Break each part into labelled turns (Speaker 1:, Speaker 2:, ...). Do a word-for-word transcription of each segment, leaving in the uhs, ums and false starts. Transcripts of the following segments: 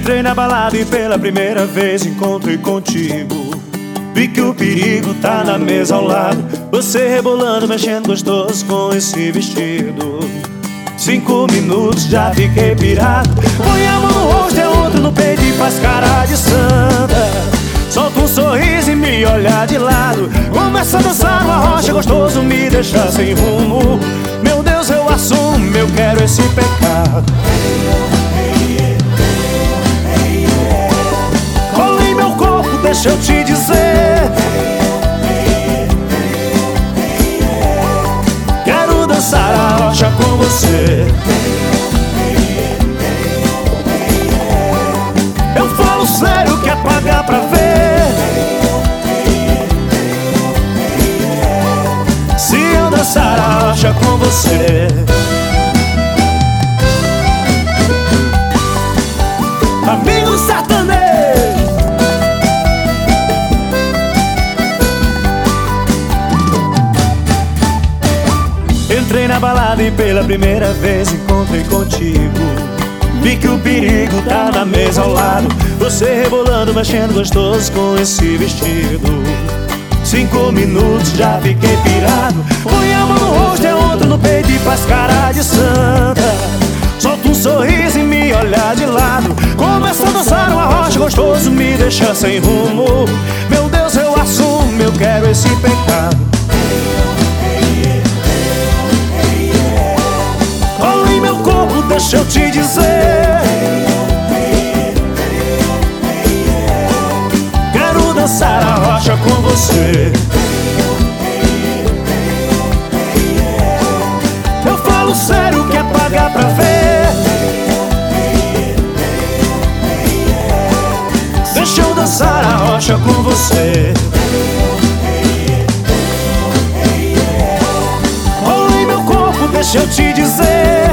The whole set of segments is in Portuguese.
Speaker 1: Entrei na balada e pela primeira vez encontrei contigo. Vi que o perigo tá na mesa ao lado, você rebolando, mexendo gostoso com esse vestido. Cinco minutos já fiquei pirado. Põe a mão no rosto, é outro no peito e faz cara de santa. Solta um sorriso e me olha de lado. Começa a dançar uma rocha, gostoso, me deixa sem rumo. Meu Deus, eu assumo, eu quero esse pecado. Cola em meu corpo, deixa eu te dizer. Quero dançar a rocha com você. Eu falo sério, quer pagar pra ver. Se eu dançar a rocha com você. Amigo sertanejo. Entrei na balada e pela primeira vez encontrei contigo. Vi que o perigo tá na mesa ao lado, você rebolando, mexendo gostoso com esse vestido. Cinco minutos já fiquei pirado. Põe a mão no rosto, é outro no peito e faz cara de santa. Solta um sorriso e me olha de lado. Começa a dançar uma rocha, gostoso, me deixa sem rumo. Meu Deus, eu assumo, eu quero esse pecado. Cola em meu corpo, deixa eu te dizer. Quero dançar a rocha com você. Eu falo sério, quer pagar pra ver. Deixa eu dançar a rocha com você. Cola em meu corpo, deixa eu te dizer.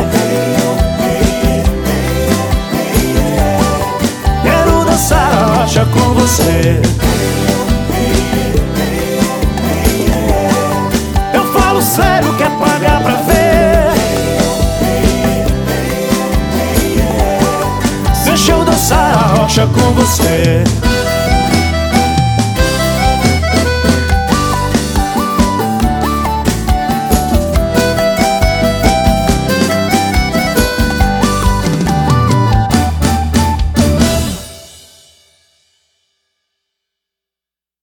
Speaker 1: Quero dançar a rocha com você. Eu falo sério, quer pagar pra ver. Deixa eu dançar a rocha com você.